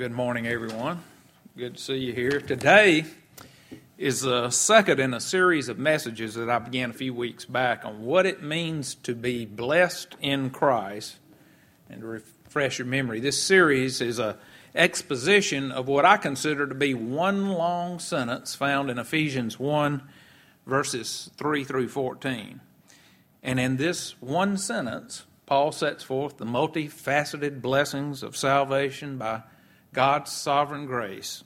Good morning, everyone. Good to see you here. Today is the second in a series of messages that I began a few weeks back on what it means to be blessed in Christ. And to refresh your memory, this series is an exposition of what I consider to be one long sentence found in Ephesians 1, verses 3 through 14. And in this one sentence, Paul sets forth the multifaceted blessings of salvation by God's sovereign grace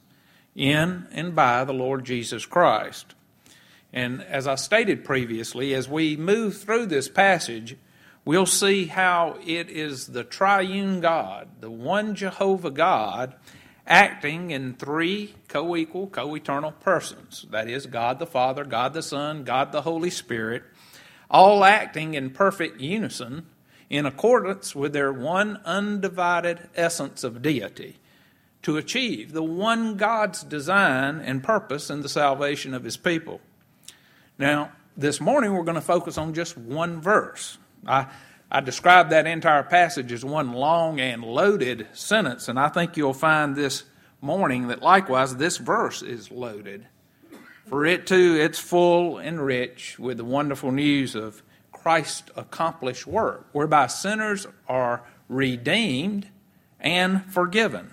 in and by the Lord Jesus Christ. And as I stated previously, as we move through this passage, we'll see how it is the triune God, the one Jehovah God, acting in three co-equal, co-eternal persons. That is, God the Father, God the Son, God the Holy Spirit, all acting in perfect unison in accordance with their one undivided essence of deity, to achieve the one God's design and purpose in the salvation of His people. Now, this morning we're going to focus on just one verse. I described that entire passage as one long and loaded sentence, and I think you'll find this morning that likewise this verse is loaded. For it too, it's full and rich with the wonderful news of Christ's accomplished work, whereby sinners are redeemed and forgiven.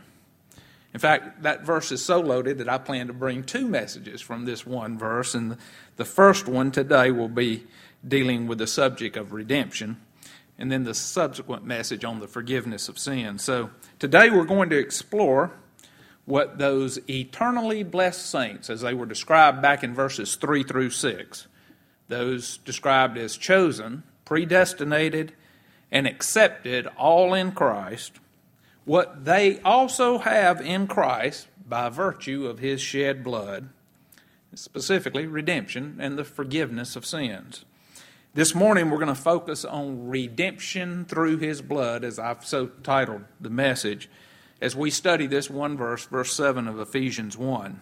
In fact, that verse is so loaded that I plan to bring two messages from this one verse, and the first one today will be dealing with the subject of redemption, and then the subsequent message on the forgiveness of sin. So today we're going to explore what those eternally blessed saints, as they were described back in verses 3 through 6, those described as chosen, predestinated, and accepted all in Christ, what they also have in Christ by virtue of His shed blood, specifically redemption and the forgiveness of sins. This morning we're going to focus on redemption through His blood, as I've so titled the message, as we study this one verse, verse 7 of Ephesians 1.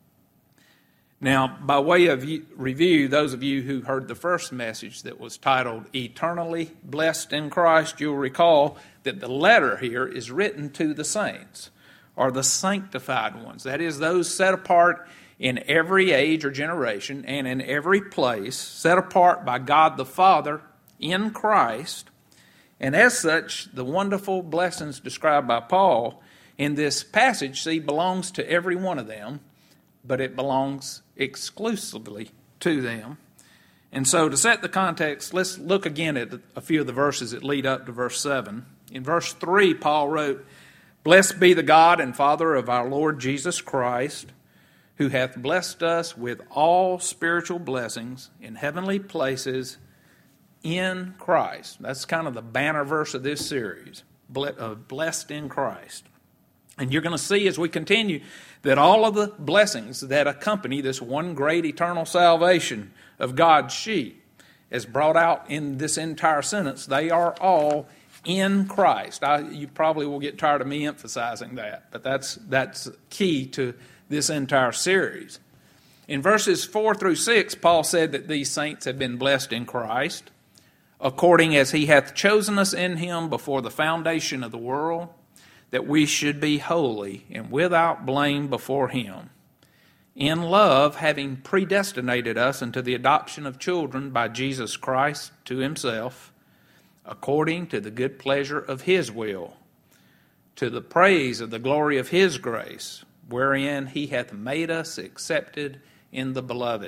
Now, by way of review, those of you who heard the first message that was titled Eternally Blessed in Christ, you'll recall that the letter here is written to the saints, or the sanctified ones. That is, those set apart in every age or generation and in every place, set apart by God the Father in Christ. And as such, the wonderful blessings described by Paul in this passage, see, belongs to every one of them, but it belongs exclusively to them. And so to set the context, let's look again at a few of the verses that lead up to verse 7. In verse 3, Paul wrote, "Blessed be the God and Father of our Lord Jesus Christ, who hath blessed us with all spiritual blessings in heavenly places in Christ." That's kind of the banner verse of this series, blessed in Christ. And you're going to see as we continue that all of the blessings that accompany this one great eternal salvation of God's sheep, as brought out in this entire sentence, they are all in Christ. You probably will get tired of me emphasizing that, but that's key to this entire series. In verses 4 through 6, Paul said that these saints have been blessed in Christ, according as He hath chosen us in Him before the foundation of the world, that we should be holy and without blame before Him. In love, having predestinated us unto the adoption of children by Jesus Christ to Himself, according to the good pleasure of His will, to the praise of the glory of His grace, wherein He hath made us accepted in the Beloved.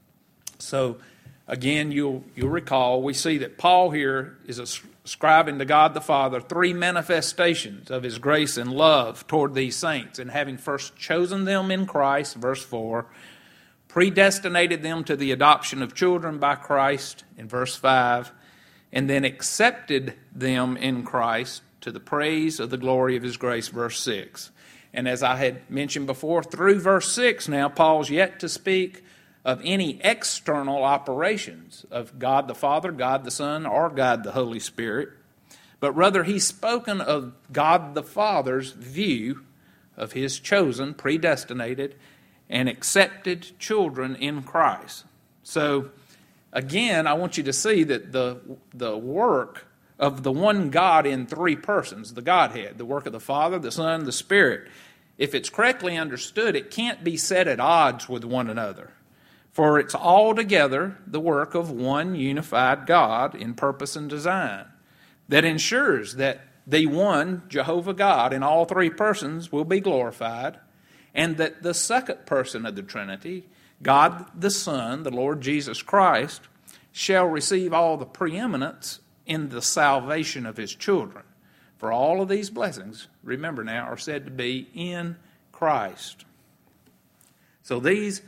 So, again, you'll recall, we see that Paul here is ascribing to God the Father three manifestations of His grace and love toward these saints. And having first chosen them in Christ, verse 4, predestinated them to the adoption of children by Christ, in verse 5, and then accepted them in Christ to the praise of the glory of His grace, verse 6. And as I had mentioned before, through verse 6 now, Paul's yet to speak of any external operations of God the Father, God the Son, or God the Holy Spirit, but rather he's spoken of God the Father's view of His chosen, predestinated, and accepted children in Christ. So, again, I want you to see that the work of the one God in three persons, the Godhead, the work of the Father, the Son, the Spirit, if it's correctly understood, it can't be set at odds with one another. For it's altogether the work of one unified God in purpose and design that ensures that the one, Jehovah God, in all three persons will be glorified, and that the second person of the Trinity, God the Son, the Lord Jesus Christ, shall receive all the preeminence in the salvation of his children. For all of these blessings, remember now, are said to be in Christ. So these,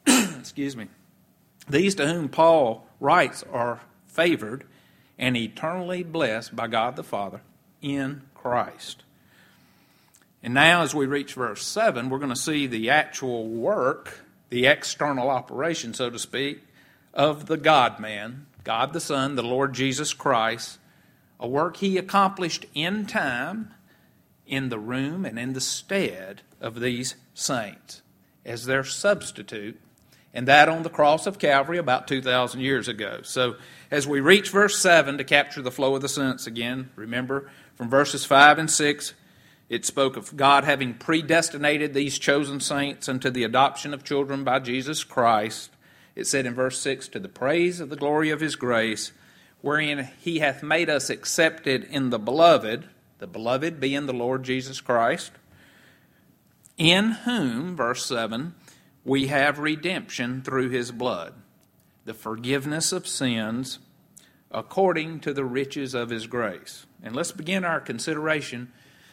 these to whom Paul writes are favored and eternally blessed by God the Father in Christ. And now as we reach verse 7, we're going to see the actual work, the external operation, so to speak, of the God-man, God the Son, the Lord Jesus Christ, a work he accomplished in time, in the room and in the stead of these saints as their substitute, and that on the cross of Calvary about 2,000 years ago. So as we reach verse 7 to capture the flow of the sentence again, remember from verses 5 and 6, it spoke of God having predestinated these chosen saints unto the adoption of children by Jesus Christ. It said in verse 6, to the praise of the glory of his grace, wherein he hath made us accepted in the beloved being the Lord Jesus Christ, in whom, verse 7, we have redemption through his blood, the forgiveness of sins, according to the riches of his grace. And let's begin our consideration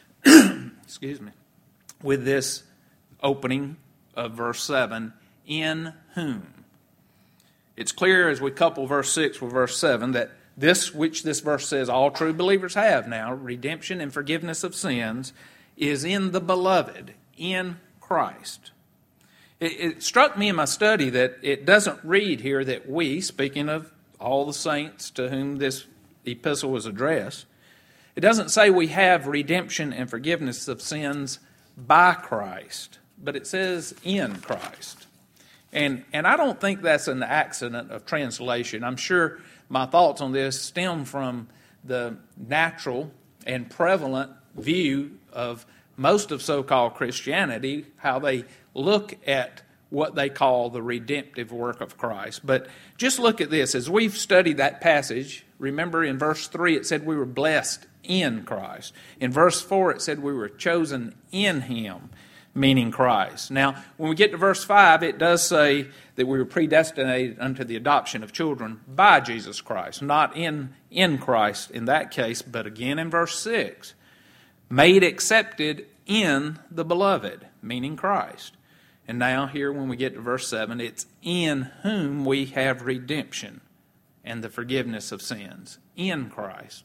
with this opening of verse 7, in whom. It's clear as we couple verse 6 with verse 7 that this which this verse says all true believers have now, redemption and forgiveness of sins, is in the beloved, in Christ. It struck me in my study that it doesn't read here that we, speaking of all the saints to whom this epistle was addressed, it doesn't say we have redemption and forgiveness of sins by Christ, but it says in Christ. And I don't think that's an accident of translation. I'm sure my thoughts on this stem from the natural and prevalent view of most of so-called Christianity, how they look at what they call the redemptive work of Christ. But just look at this. As we've studied that passage, remember in verse 3 it said we were blessed in Christ. In verse 4 it said we were chosen in him, meaning Christ. Now, when we get to verse 5, it does say that we were predestinated unto the adoption of children by Jesus Christ. Not in Christ in that case, but again in verse 6. Made accepted in the beloved, meaning Christ. And now here when we get to verse 7, it's in whom we have redemption and the forgiveness of sins. In Christ.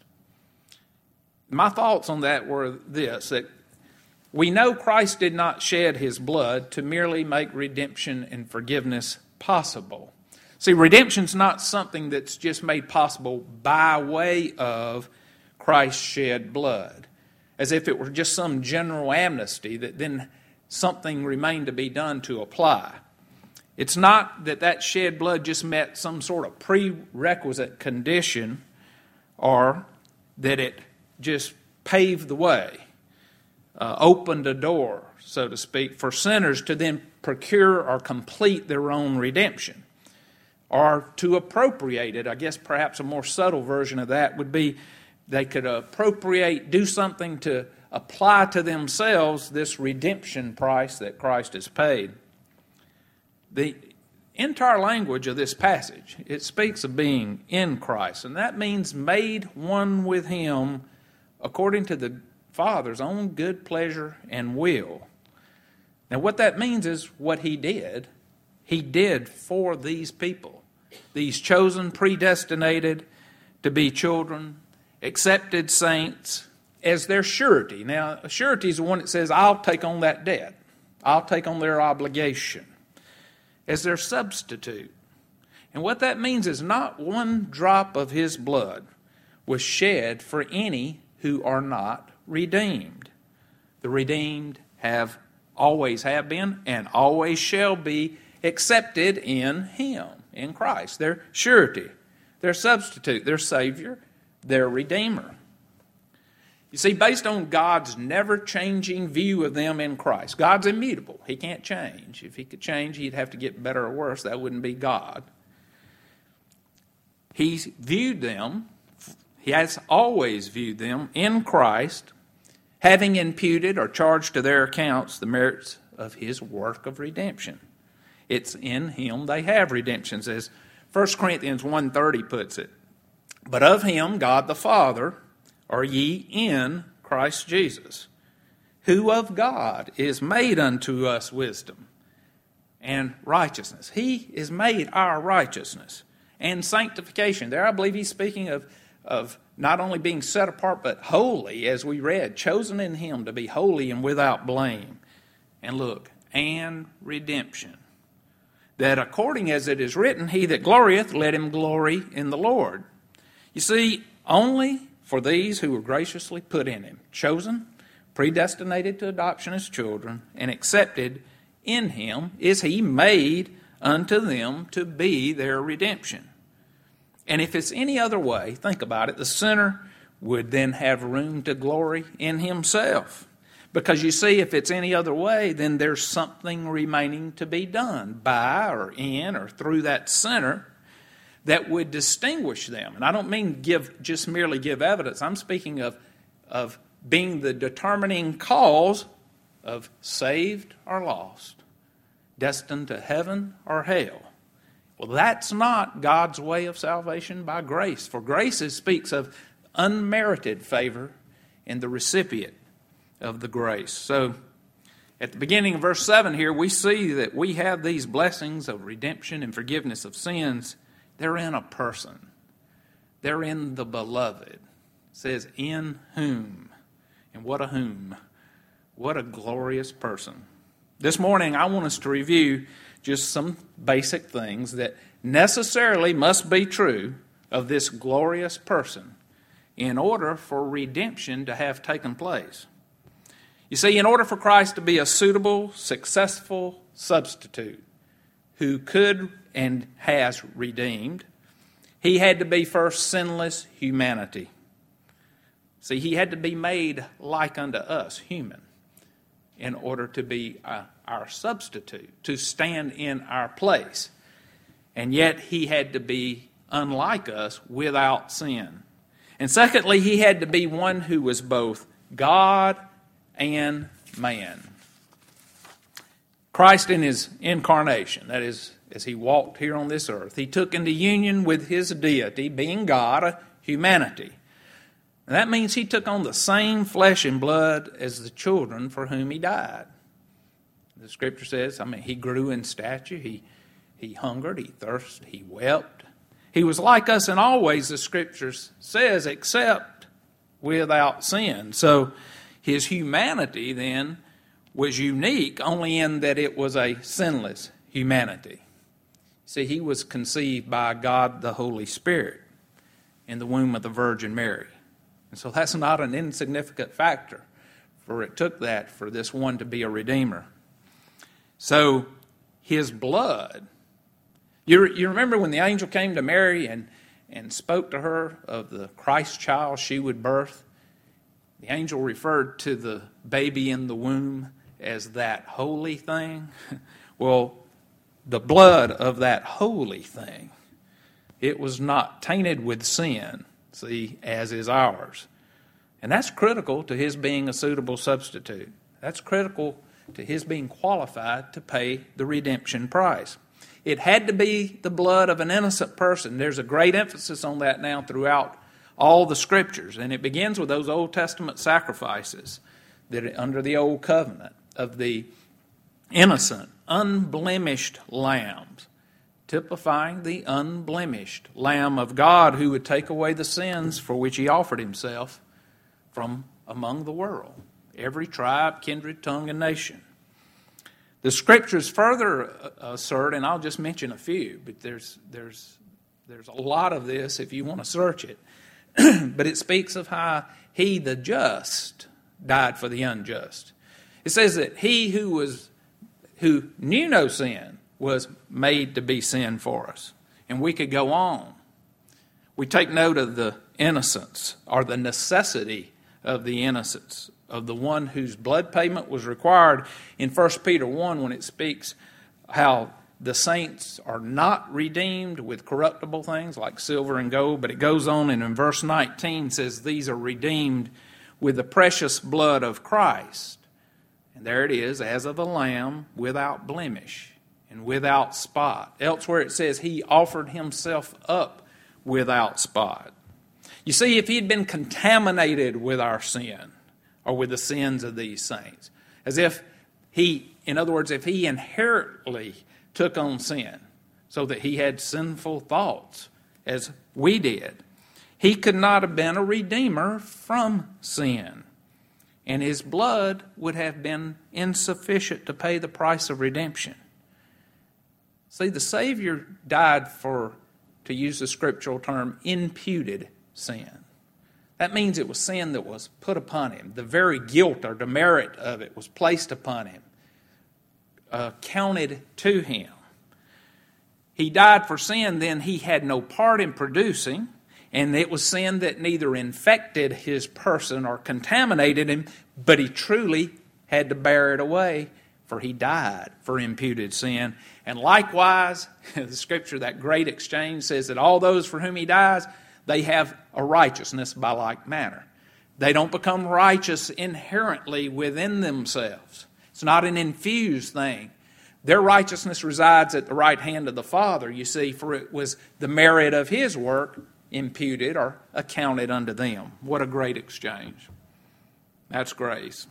My thoughts on that were this, that we know Christ did not shed his blood to merely make redemption and forgiveness possible. See, redemption's not something that's just made possible by way of Christ's shed blood, as if it were just some general amnesty that then something remained to be done to apply. It's not that shed blood just met some sort of prerequisite condition or that it just paved the way. Opened a door, so to speak, for sinners to then procure or complete their own redemption, or to appropriate it. I guess perhaps a more subtle version of that would be they could appropriate, do something to apply to themselves this redemption price that Christ has paid. The entire language of this passage, it speaks of being in Christ, and that means made one with him according to the Father's own good pleasure and will. Now what that means is what he did for these people, these chosen, predestinated to be children, accepted saints, as their surety. Now a surety is the one that says, I'll take on that debt. I'll take on their obligation as their substitute. And what that means is not one drop of his blood was shed for any who are not redeemed. The redeemed always have been and always shall be accepted in him, in Christ. Their surety, their substitute, their Savior, their Redeemer. You see, based on God's never-changing view of them in Christ. God's immutable. He can't change. If he could change, he'd have to get better or worse. That wouldn't be God. He's viewed them, he has always viewed them in Christ, having imputed or charged to their accounts the merits of his work of redemption. It's in him they have redemptions, as 1 Corinthians 1:30 puts it. But of him, God the Father, are ye in Christ Jesus, who of God is made unto us wisdom and righteousness. He is made our righteousness and sanctification. There I believe he's speaking of not only being set apart, but holy, as we read, chosen in him to be holy and without blame. And look, and redemption. That according as it is written, he that glorieth, let him glory in the Lord. You see, only for these who were graciously put in him, chosen, predestinated to adoption as children, and accepted in him, is he made unto them to be their redemption. And if it's any other way, think about it, the sinner would then have room to glory in himself. Because you see, if it's any other way, then there's something remaining to be done by or in or through that sinner that would distinguish them. And I don't mean just merely give evidence. I'm speaking of being the determining cause of saved or lost, destined to heaven or hell. Well, that's not God's way of salvation by grace. For grace speaks of unmerited favor in the recipient of the grace. So, at the beginning of verse 7 here, we see that we have these blessings of redemption and forgiveness of sins. They're in a person. They're in the beloved. It says, in whom. And what a whom. What a glorious person. This morning, I want us to review just some basic things that necessarily must be true of this glorious person in order for redemption to have taken place. You see, in order for Christ to be a suitable, successful substitute who could and has redeemed, he had to be first sinless humanity. See, he had to be made like unto us, human, in order to be our substitute, to stand in our place. And yet he had to be unlike us without sin. And secondly, he had to be one who was both God and man. Christ in his incarnation, that is, as he walked here on this earth, he took into union with his deity, being God, humanity. And that means he took on the same flesh and blood as the children for whom he died. The scripture says, he grew in stature, he hungered, he thirsted, he wept. He was like us in all ways, the scripture says, except without sin. So his humanity then was unique only in that it was a sinless humanity. See, he was conceived by God the Holy Spirit in the womb of the Virgin Mary. And so that's not an insignificant factor, for it took that for this one to be a redeemer. So his blood, you remember when the angel came to Mary and spoke to her of the Christ child she would birth? The angel referred to the baby in the womb as that holy thing. Well, the blood of that holy thing, it was not tainted with sin, see, as is ours. And that's critical to his being a suitable substitute. That's critical to his being qualified to pay the redemption price. It had to be the blood of an innocent person. There's a great emphasis on that now throughout all the scriptures. And it begins with those Old Testament sacrifices that are under the Old Covenant of the innocent, unblemished lambs, typifying the unblemished Lamb of God who would take away the sins for which he offered himself from among the world, every tribe, kindred, tongue, and nation. The scriptures further assert, and I'll just mention a few, but there's a lot of this if you want to search it, but it speaks of how he, the just, died for the unjust. It says that he who knew no sin was made to be sin for us. And we could go on. We take note of the innocence or the necessity of the innocents, of the one whose blood payment was required in 1 Peter 1 when it speaks how the saints are not redeemed with corruptible things like silver and gold, but it goes on and in verse 19 says these are redeemed with the precious blood of Christ. And there it is, as of a lamb without blemish and without spot. Elsewhere it says he offered himself up without spot. You see, if he had been contaminated with our sin or with the sins of these saints, as if he, in other words, if he inherently took on sin so that he had sinful thoughts as we did, he could not have been a redeemer from sin. And his blood would have been insufficient to pay the price of redemption. See, the Savior died for, to use the scriptural term, imputed sin. That means it was sin that was put upon him. The very guilt or demerit of it was placed upon him, counted to him. He died for sin, then he had no part in producing, and it was sin that neither infected his person or contaminated him, but he truly had to bear it away, for he died for imputed sin. And likewise, the scripture, that great exchange, says that all those for whom he dies, they have a righteousness by like manner. They don't become righteous inherently within themselves. It's not an infused thing. Their righteousness resides at the right hand of the Father, you see, for it was the merit of his work imputed or accounted unto them. What a great exchange. That's grace.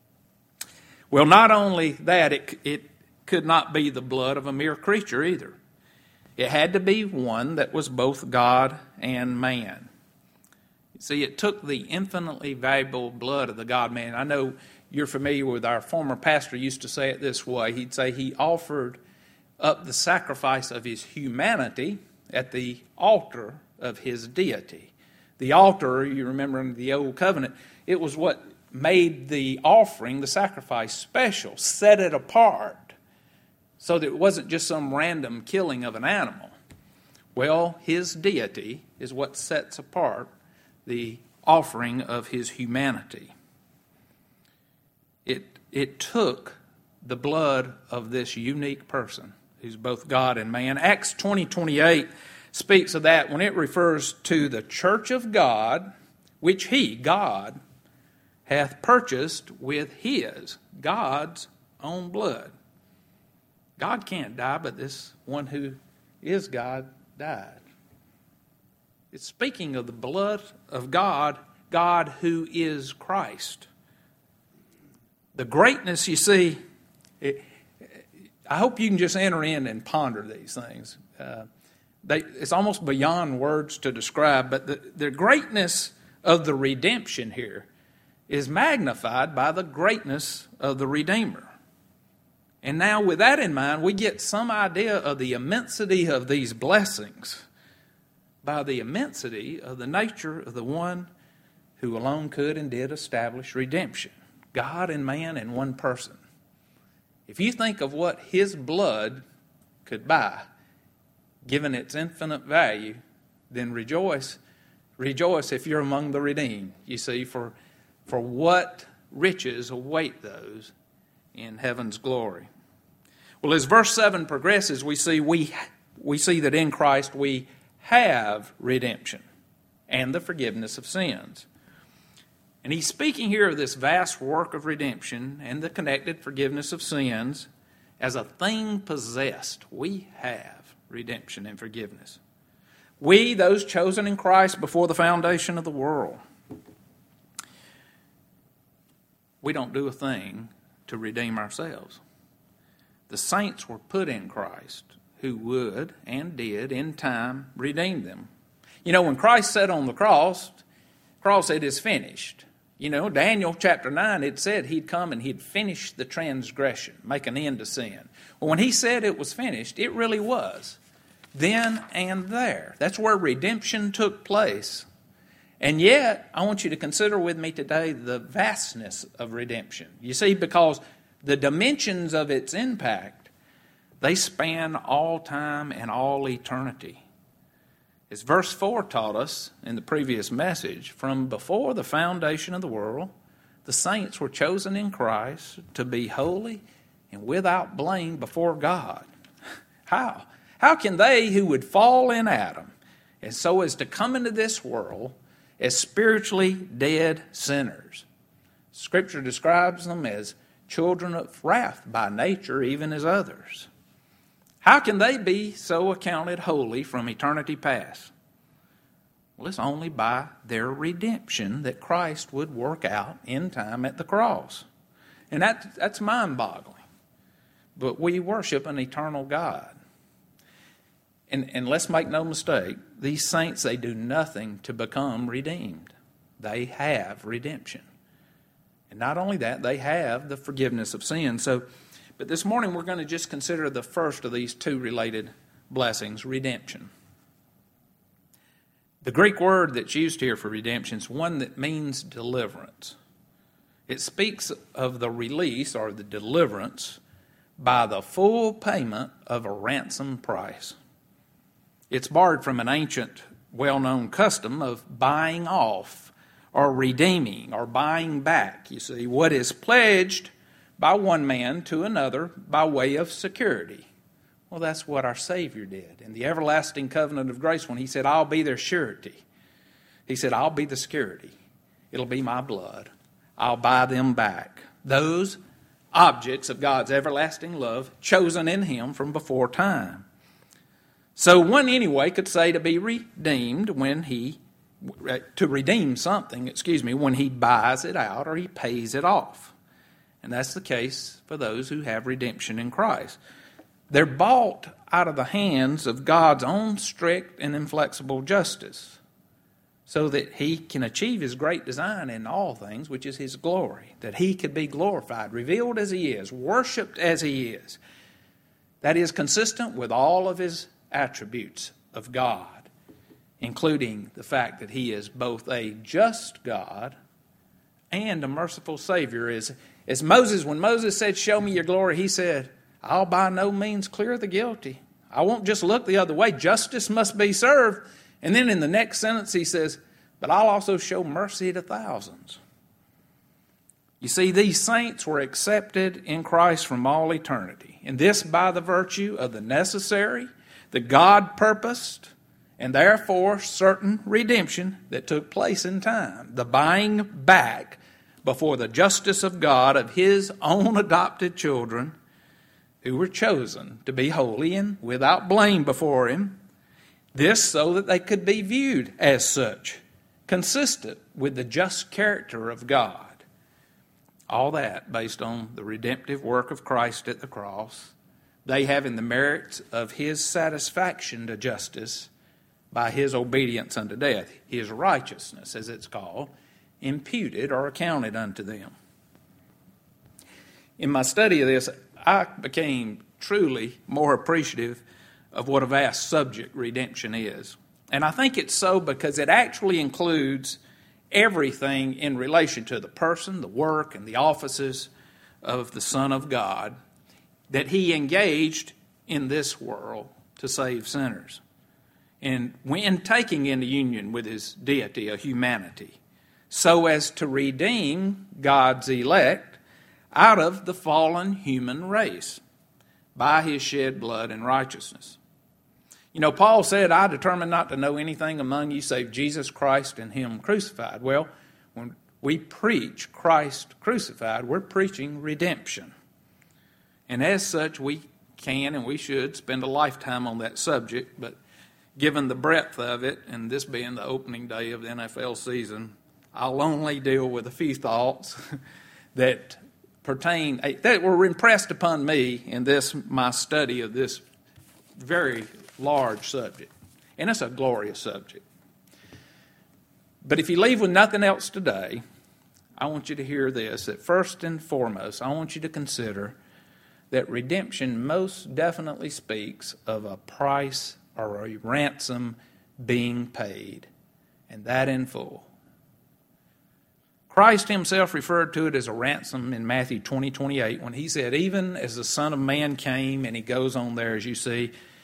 Well, not only that, it could not be the blood of a mere creature either. It had to be one that was both God and man. You see, it took the infinitely valuable blood of the God-man. I know you're familiar with our former pastor used to say it this way. He'd say he offered up the sacrifice of his humanity at the altar of his deity. The altar, you remember in the Old Covenant, it was what made the offering, the sacrifice, special, set it apart, so that it wasn't just some random killing of an animal. Well, his deity is what sets apart the offering of his humanity. It took the blood of this unique person who's both God and man. Acts 20:28 speaks of that when it refers to the church of God, which he, God, hath purchased with his, God's own blood. God can't die, but this one who is God died. It's speaking of the blood of God, God who is Christ. The greatness, you see, I hope you can just enter in and ponder these things. It's almost beyond words to describe, but the greatness of the redemption here is magnified by the greatness of the Redeemer. And now with that in mind, we get some idea of the immensity of these blessings by the immensity of the nature of the one who alone could and did establish redemption. God and man in one person. If you think of what his blood could buy, given its infinite value, then rejoice. Rejoice if you're among the redeemed. You see, for what riches await those in heaven's glory. Well, as verse 7 progresses, we see that in Christ we have redemption and the forgiveness of sins. And he's speaking here of this vast work of redemption and the connected forgiveness of sins as a thing possessed. We have redemption and forgiveness. We, those chosen in Christ before the foundation of the world. We don't do a thing to redeem ourselves. The saints were put in Christ, who would and did in time redeem them. You know, when Christ sat on the cross said, "It is finished." You know, Daniel chapter 9, it said he'd come and he'd finish the transgression, make an end to sin. Well, when he said it was finished, it really was. Then and there. That's where redemption took place. And yet, I want you to consider with me today the vastness of redemption. You see, because the dimensions of its impact, they span all time and all eternity. As verse 4 taught us in the previous message, from before the foundation of the world, the saints were chosen in Christ to be holy and without blame before God. How? How can they who would fall in Adam, and so as to come into this world as spiritually dead sinners? Scripture describes them as children of wrath by nature, even as others. How can they be so accounted holy from eternity past? Well, it's only by their redemption that Christ would work out in time at the cross. And that's mind-boggling. But we worship an eternal God. And let's make no mistake, these saints, they do nothing to become redeemed. They have redemption. And not only that, they have the forgiveness of sin. But this morning we're going to just consider the first of these two related blessings, redemption. The Greek word that's used here for redemption is one that means deliverance. It speaks of the release or the deliverance by the full payment of a ransom price. It's borrowed from an ancient, well-known custom of buying off or redeeming or buying back, you see, what is pledged by one man to another by way of security. Well, that's what our Savior did in the everlasting covenant of grace when he said, I'll be their surety. He said, I'll be the security. It'll be my blood. I'll buy them back. Those objects of God's everlasting love chosen in him from before time. So one anyway could say to be redeemed when to redeem something, when he buys it out or he pays it off. And that's the case for those who have redemption in Christ. They're bought out of the hands of God's own strict and inflexible justice so that he can achieve his great design in all things, which is his glory, that he could be glorified, revealed as he is, worshiped as he is. That is consistent with all of his attributes of God, including the fact that he is both a just God and a merciful Savior. As Moses, when Moses said, show me your glory, he said, I'll by no means clear the guilty. I won't just look the other way. Justice must be served. And then in the next sentence he says, but I'll also show mercy to thousands. You see, these saints were accepted in Christ from all eternity. And this by the virtue of the necessary, the God purposed, and therefore certain redemption that took place in time. The buying back before the justice of God of his own adopted children who were chosen to be holy and without blame before him. This so that they could be viewed as such, consistent with the just character of God. All that based on the redemptive work of Christ at the cross, they having the merits of his satisfaction to justice by his obedience unto death, his righteousness, as it's called, imputed or accounted unto them. In my study of this, I became truly more appreciative of what a vast subject redemption is. And I think it's so because it actually includes everything in relation to the person, the work, and the offices of the Son of God that he engaged in this world to save sinners. And when taking into union with his deity, a humanity, so as to redeem God's elect out of the fallen human race by his shed blood and righteousness. You know, Paul said, I determined not to know anything among you save Jesus Christ and him crucified. Well, when we preach Christ crucified, we're preaching redemption. And as such, we can and we should spend a lifetime on that subject, but given the breadth of it, and this being the opening day of the NFL season, I'll only deal with a few thoughts that were impressed upon me in my study of this very large subject. And it's a glorious subject. But if you leave with nothing else today, I want you to hear this, that first and foremost, I want you to consider that redemption most definitely speaks of a price or a ransom being paid, and that in full. Christ himself referred to it as a ransom in Matthew 20:28 when he said, even as the Son of Man came, and he goes on there as you see,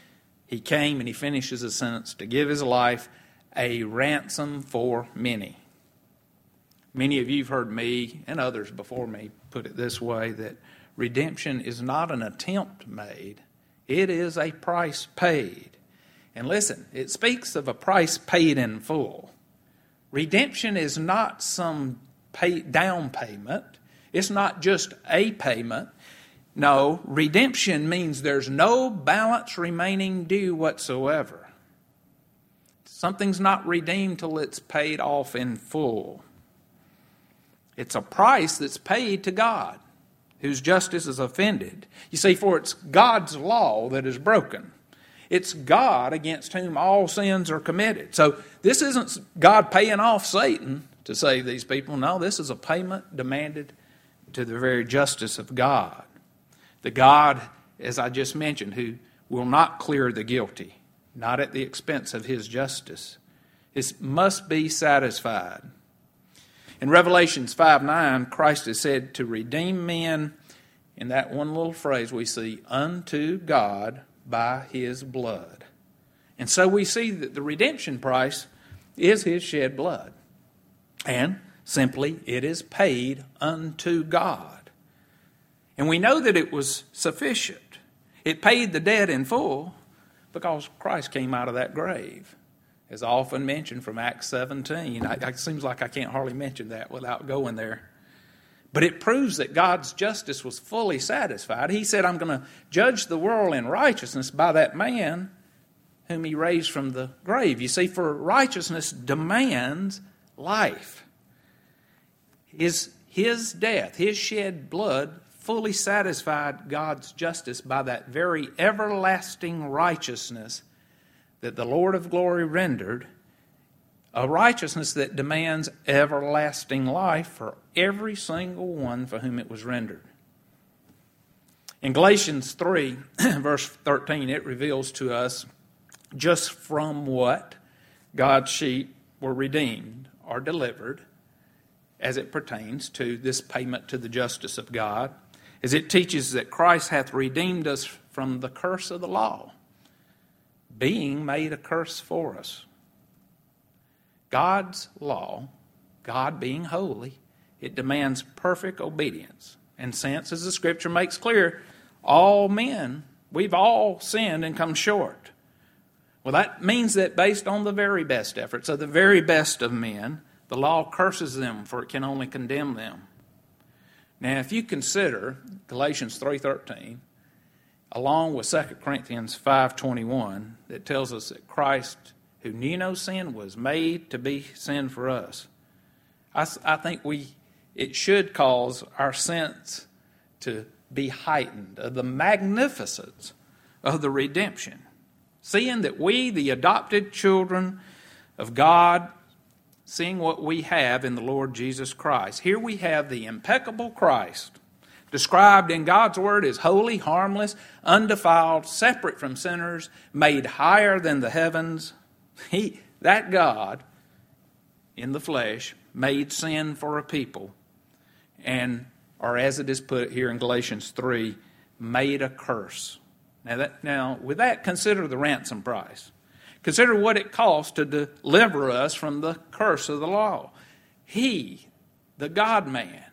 He came and he finishes his sentence to give his life a ransom for many. Many of you have heard me and others before me put it this way, that redemption is not an attempt made. It is a price paid. And listen, it speaks of a price paid in full. Redemption is not some down payment. It's not just a payment. No, redemption means there's no balance remaining due whatsoever. Something's not redeemed till it's paid off in full. It's a price that's paid to God, whose justice is offended. You see, for it's God's law that is broken. It's God against whom all sins are committed. So this isn't God paying off Satan to save these people. No, this is a payment demanded to the very justice of God. The God, as I just mentioned, who will not clear the guilty, not at the expense of his justice. It must be satisfied. In Revelations 5:9, Christ is said to redeem men, in that one little phrase we see, unto God by his blood. And so we see that the redemption price is his shed blood. And simply, it is paid unto God. And we know that it was sufficient. It paid the debt in full because Christ came out of that grave. As often mentioned from Acts 17. It seems like I can't hardly mention that without going there. But it proves that God's justice was fully satisfied. He said, I'm going to judge the world in righteousness by that man whom he raised from the grave. You see, for righteousness demands life. His death, his shed blood, fully satisfied God's justice by that very everlasting righteousness that the Lord of glory rendered, a righteousness that demands everlasting life for every single one for whom it was rendered. In Galatians 3, verse 13, it reveals to us just from what God's sheep were redeemed or delivered as it pertains to this payment to the justice of God, as it teaches that Christ hath redeemed us from the curse of the law, being made a curse for us. God's law, God being holy, it demands perfect obedience. And since, as the Scripture makes clear, all men, we've all sinned and come short. Well, that means that based on the very best efforts of the very best of men, the law curses them, for it can only condemn them. Now, if you consider Galatians 3:13, along with 2 Corinthians 5:21, that tells us that Christ, who knew no sin, was made to be sin for us. I think it should cause our sense to be heightened of the magnificence of the redemption. Seeing that we, the adopted children of God, seeing what we have in the Lord Jesus Christ. Here we have the impeccable Christ, described in God's Word as holy, harmless, undefiled, separate from sinners, made higher than the heavens. That God, in the flesh, made sin for a people, or as it is put here in Galatians 3, made a curse. Now, with that, consider the ransom price. Consider what it cost to deliver us from the curse of the law. He, the God-man,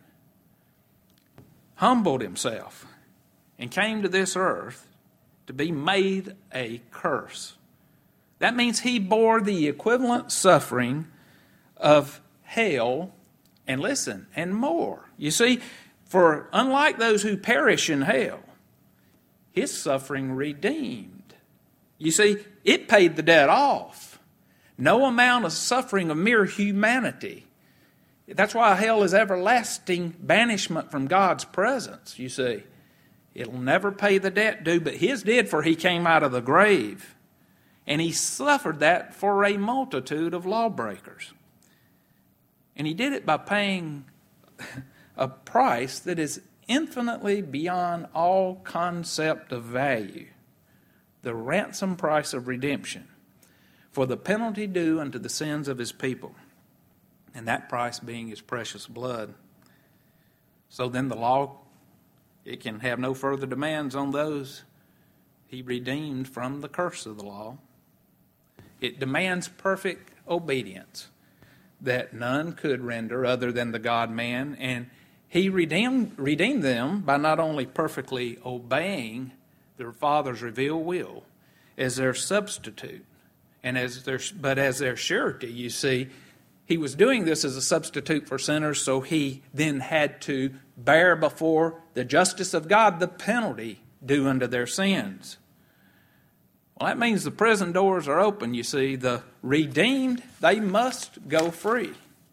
humbled himself and came to this earth to be made a curse. That means he bore the equivalent suffering of hell, and listen, and more. You see, for unlike those who perish in hell, his suffering redeemed. You see, it paid the debt off. No amount of suffering of mere humanity. That's why hell is everlasting banishment from God's presence, you see. It'll never pay the debt due, but his did, for he came out of the grave. And he suffered that for a multitude of lawbreakers. And he did it by paying a price that is infinitely beyond all concept of value. The ransom price of redemption for the penalty due unto the sins of his people. And that price being his precious blood. So then the law, it can have no further demands on those He redeemed from the curse of the law. It demands perfect obedience that none could render other than the God-man. And He redeemed them by not only perfectly obeying their Father's revealed will as their substitute, but as their surety. You see, He was doing this as a substitute for sinners, so He then had to bear before the justice of God the penalty due unto their sins. Well, that means the prison doors are open, you see. The redeemed, they must go free.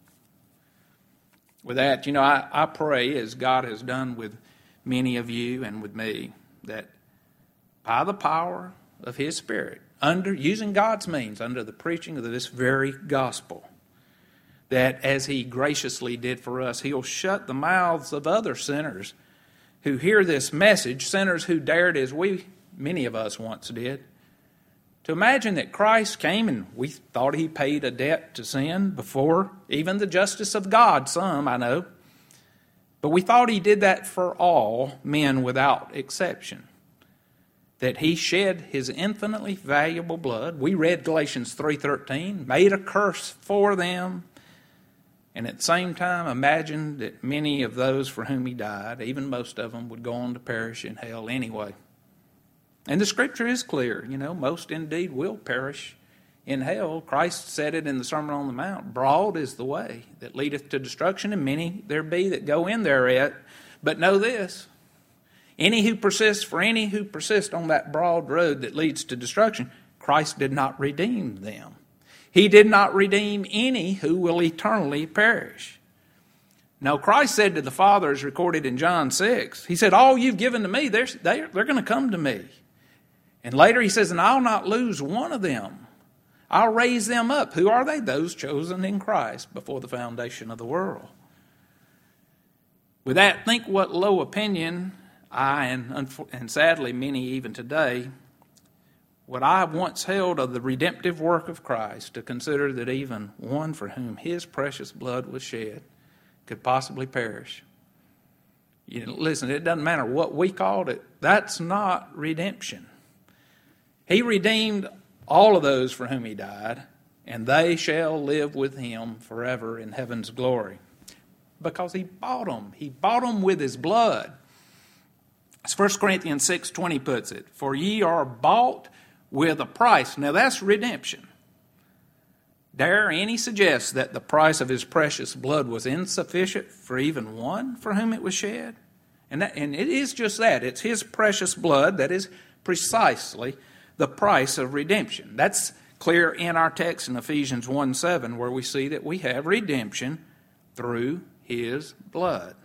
With that, I pray, as God has done with many of you and with me, that by the power of His Spirit, using God's means, under the preaching of this very gospel, that as He graciously did for us, He'll shut the mouths of other sinners who hear this message, sinners who dared, as many of us once did, to imagine that Christ came and we thought He paid a debt to sin before even the justice of God, some I know. But we thought He did that for all men without exception. That He shed His infinitely valuable blood. We read Galatians 3:13, made a curse for them. And at the same time, imagined that many of those for whom He died, even most of them, would go on to perish in hell anyway. And the Scripture is clear. Most indeed will perish in hell. Christ said it in the Sermon on the Mount. Broad is the way that leadeth to destruction, and many there be that go in thereat. But know this, any who persist on that broad road that leads to destruction, Christ did not redeem them. He did not redeem any who will eternally perish. No, Christ said to the Father, as recorded in John 6, He said, all you've given to me, they're going to come to me. And later He says, and I'll not lose one of them. I'll raise them up. Who are they? Those chosen in Christ before the foundation of the world. With that, think what low opinion I, and sadly many even today, what I once held of the redemptive work of Christ, to consider that even one for whom His precious blood was shed could possibly perish. Listen, it doesn't matter what we called it. That's not redemption. He redeemed all of those for whom He died, and they shall live with Him forever in heaven's glory. Because He bought them. He bought them with His blood. As 1 Corinthians 6:20 puts it, for ye are bought with a price. Now that's redemption. Dare any suggest that the price of His precious blood was insufficient for even one for whom it was shed? And it is just that. It's His precious blood that is precisely the price of redemption. That's clear in our text in Ephesians 1:7, where we see that we have redemption through His blood.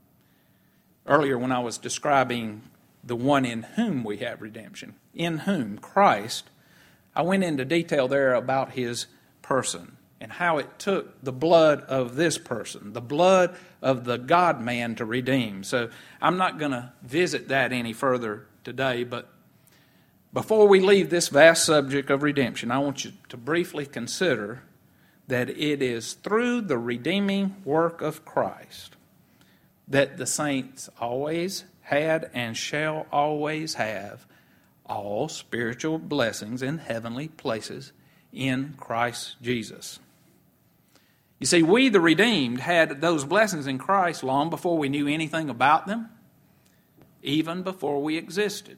Earlier, when I was describing the one in whom we have redemption, in whom, Christ, I went into detail there about His person and how it took the blood of this person, the blood of the God-man, to redeem. So I'm not going to visit that any further today, but before we leave this vast subject of redemption, I want you to briefly consider that it is through the redeeming work of Christ that the saints always had and shall always have all spiritual blessings in heavenly places in Christ Jesus. You see, we, the redeemed, had those blessings in Christ long before we knew anything about them, even before we existed.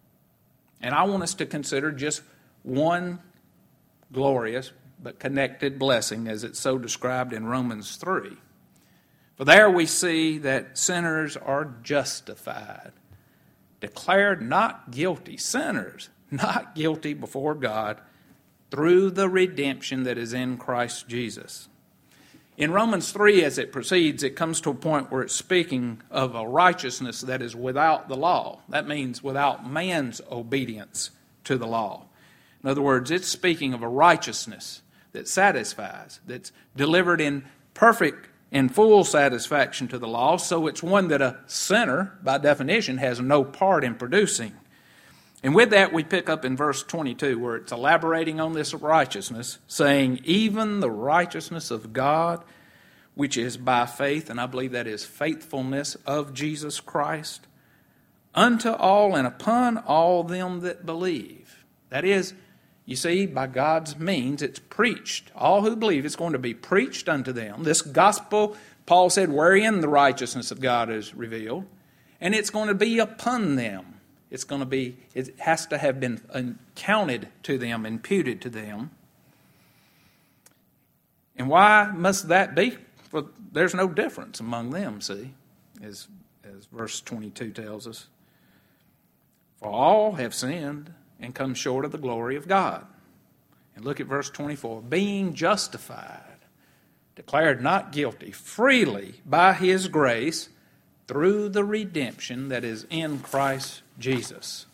And I want us to consider just one glorious but connected blessing, as it's so described in Romans 3. For there we see that sinners are justified, declared not guilty, sinners not guilty before God, through the redemption that is in Christ Jesus. In Romans 3, as it proceeds, it comes to a point where it's speaking of a righteousness that is without the law. That means without man's obedience to the law. In other words, it's speaking of a righteousness that satisfies, that's delivered in perfect and full satisfaction to the law, so it's one that a sinner, by definition, has no part in producing. And with that, we pick up in verse 22, where it's elaborating on this righteousness, saying, even the righteousness of God, which is by faith, and I believe that is faithfulness of Jesus Christ, unto all and upon all them that believe. That is, you see, by God's means, it's preached. All who believe, it's going to be preached unto them. This gospel, Paul said, wherein the righteousness of God is revealed. And it's going to be upon them. It has to have been counted to them, imputed to them. And why must that be? Well, there's no difference among them, see, as verse 22 tells us. For all have sinned and come short of the glory of God. And look at verse 24. Being justified, declared not guilty, freely by His grace, through the redemption that is in Christ Jesus.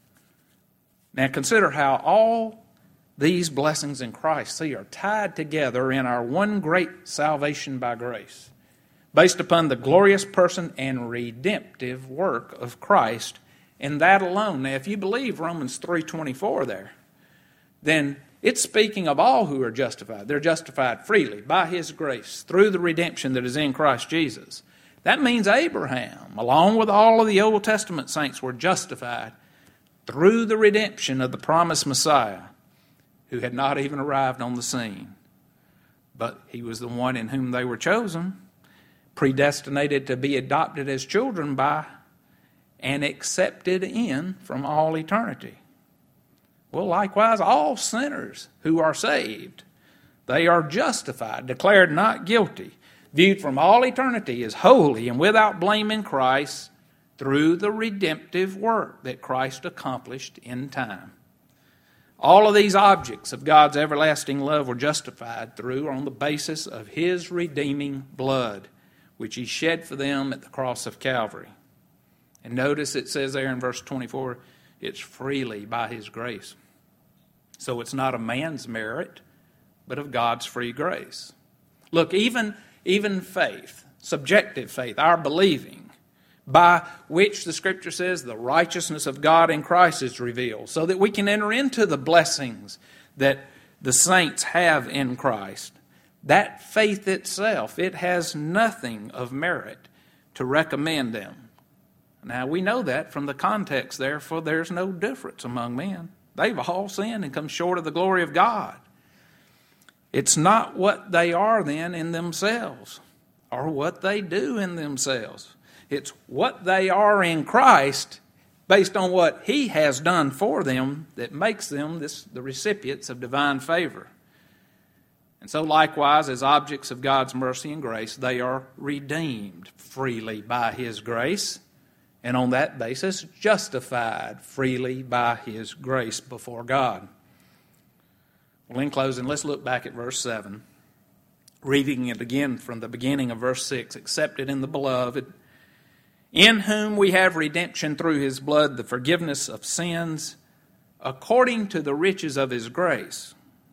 Now consider how all these blessings in Christ, are tied together in our one great salvation by grace, based upon the glorious person and redemptive work of Christ, and that alone. Now, if you believe Romans 3:24 there, then it's speaking of all who are justified. They're justified freely by His grace through the redemption that is in Christ Jesus. That means Abraham, along with all of the Old Testament saints, were justified through the redemption of the promised Messiah, who had not even arrived on the scene. But He was the one in whom they were chosen, predestinated to be adopted as children by and accepted in from all eternity. Well, likewise, all sinners who are saved, they are justified, declared not guilty, viewed from all eternity as holy and without blame in Christ through the redemptive work that Christ accomplished in time. All of these objects of God's everlasting love were justified through on the basis of His redeeming blood, which He shed for them at the cross of Calvary. And notice it says there in verse 24, it's freely by His grace. So it's not a man's merit, but of God's free grace. Look, even faith, subjective faith, our believing, by which the Scripture says the righteousness of God in Christ is revealed, so that we can enter into the blessings that the saints have in Christ. That faith itself, it has nothing of merit to recommend them. Now, we know that from the context there, for there's no difference among men. They've all sinned and come short of the glory of God. It's not what they are then in themselves or what they do in themselves. It's what they are in Christ based on what He has done for them that makes them the recipients of divine favor. And so likewise, as objects of God's mercy and grace, they are redeemed freely by His grace, and on that basis, justified freely by His grace before God. Well, in closing, let's look back at verse 7. Reading it again from the beginning of verse 6. Accepted in the beloved, in whom we have redemption through His blood, the forgiveness of sins, according to the riches of His grace.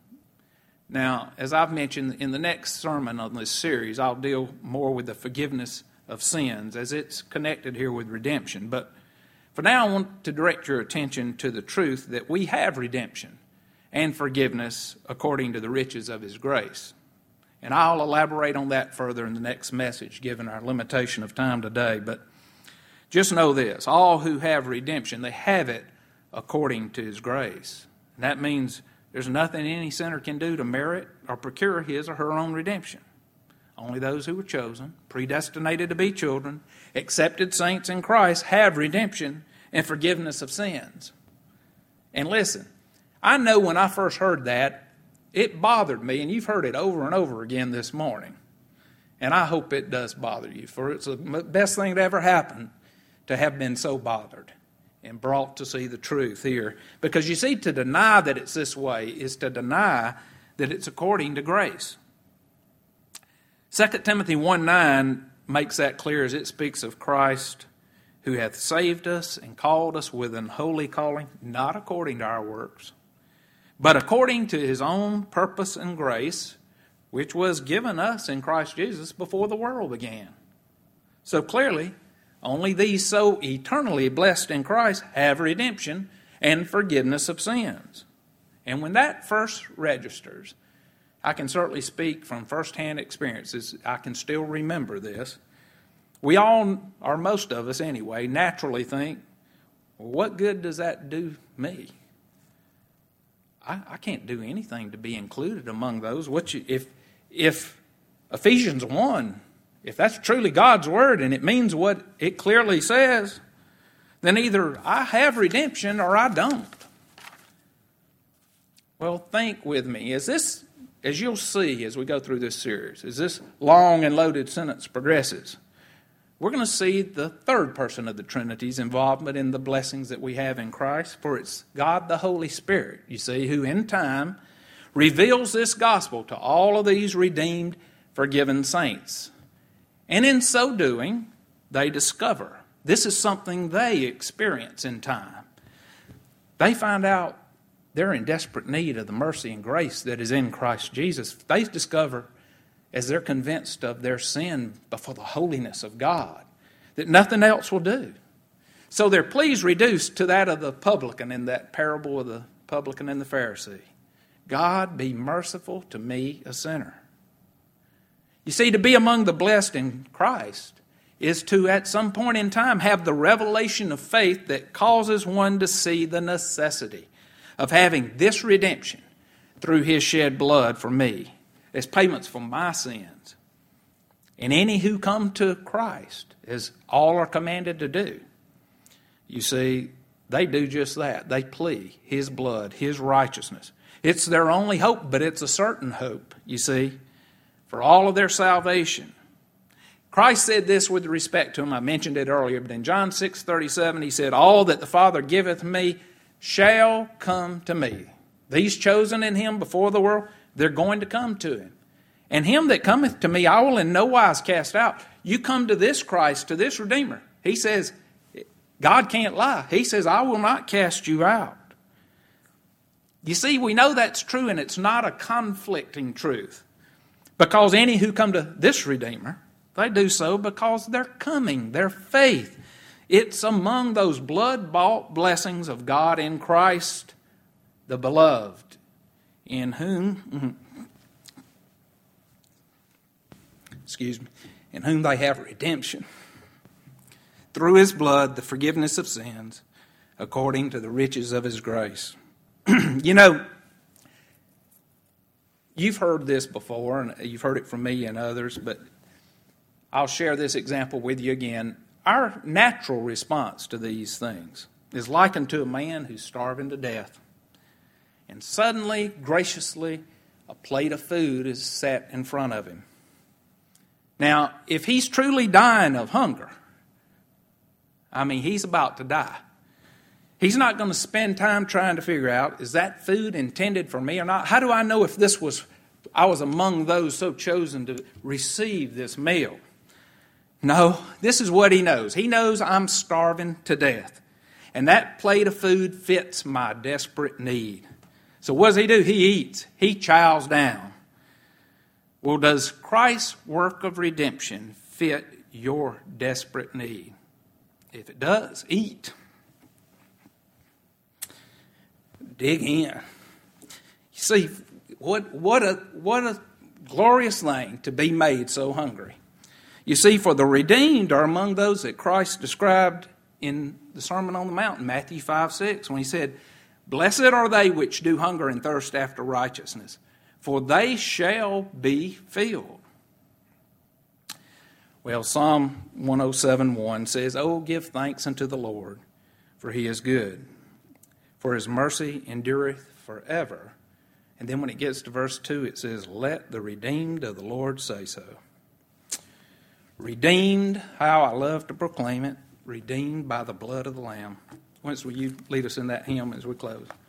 Now, as I've mentioned, in the next sermon on this series, I'll deal more with the forgiveness of sins, as it's connected here with redemption. But for now, I want to direct your attention to the truth that we have redemption and forgiveness according to the riches of His grace. And I'll elaborate on that further in the next message, given our limitation of time today. But just know this, all who have redemption, they have it according to His grace. And that means there's nothing any sinner can do to merit or procure his or her own redemption. Only those who were chosen, predestinated to be children, accepted saints in Christ have redemption and forgiveness of sins. And listen, I know when I first heard that, it bothered me, and you've heard it over and over again this morning. And I hope it does bother you, for it's the best thing that ever happened to have been so bothered and brought to see the truth here. Because you see, to deny that it's this way is to deny that it's according to grace. 2 Timothy 1:9 makes that clear as it speaks of Christ who hath saved us and called us with an holy calling, not according to our works, but according to His own purpose and grace, which was given us in Christ Jesus before the world began. So clearly, only these so eternally blessed in Christ have redemption and forgiveness of sins. And when that first registers, I can certainly speak from firsthand experiences. I can still remember this. We all, or most of us anyway, naturally think, Well, what good does that do me? I can't do anything to be included among those. If Ephesians 1, if that's truly God's word and it means what it clearly says, then either I have redemption or I don't. Well, think with me. As you'll see as we go through this series, as this long and loaded sentence progresses, we're going to see the third person of the Trinity's involvement in the blessings that we have in Christ. For it's God the Holy Spirit, you see, who in time reveals this gospel to all of these redeemed, forgiven saints. And in so doing, they discover this is something they experience in time. They find out they're in desperate need of the mercy and grace that is in Christ Jesus. They discover, as they're convinced of their sin before the holiness of God, that nothing else will do. So their pleas reduced to that of the publican in that parable of the publican and the Pharisee. God, be merciful to me, a sinner. You see, to be among the blessed in Christ is to, at some point in time, have the revelation of faith that causes one to see the necessity of having this redemption through His shed blood for me as payments for my sins. And any who come to Christ, as all are commanded to do, you see, they do just that. They plea His blood, His righteousness. It's their only hope, but it's a certain hope, you see, for all of their salvation. Christ said this with respect to Him. I mentioned it earlier, but in John 6:37, He said, all that the Father giveth me shall come to me. These chosen in Him before the world, they're going to come to Him. And him that cometh to me, I will in no wise cast out. You come to this Christ, to this Redeemer. He says, God can't lie. He says, I will not cast you out. You see, we know that's true, and it's not a conflicting truth. Because any who come to this Redeemer, they do so because they're coming, their faith. It's among those blood-bought blessings of God in Christ, the beloved, in whom they have redemption through His blood, the forgiveness of sins, according to the riches of His grace. You know, you've heard this before, and you've heard it from me and others, but I'll share this example with you again. Our natural response to these things is likened to a man who's starving to death. And suddenly, graciously, a plate of food is set in front of him. Now, if he's truly dying of hunger, he's about to die. He's not going to spend time trying to figure out, is that food intended for me or not? How do I know if I was among those so chosen to receive this meal? No, this is what he knows. He knows I'm starving to death. And that plate of food fits my desperate need. So what does he do? He eats. He chows down. Well, does Christ's work of redemption fit your desperate need? If it does, eat. Dig in. You see, what a glorious thing to be made so hungry. You see, for the redeemed are among those that Christ described in the Sermon on the Mount, Matthew 5:6, when He said, blessed are they which do hunger and thirst after righteousness, for they shall be filled. Well, Psalm 107:1 says, oh, give thanks unto the Lord, for He is good, for His mercy endureth forever. And then when it gets to verse 2, it says, let the redeemed of the Lord say so. Redeemed, how I love to proclaim it, redeemed by the blood of the Lamb. Once will you lead us in that hymn as we close?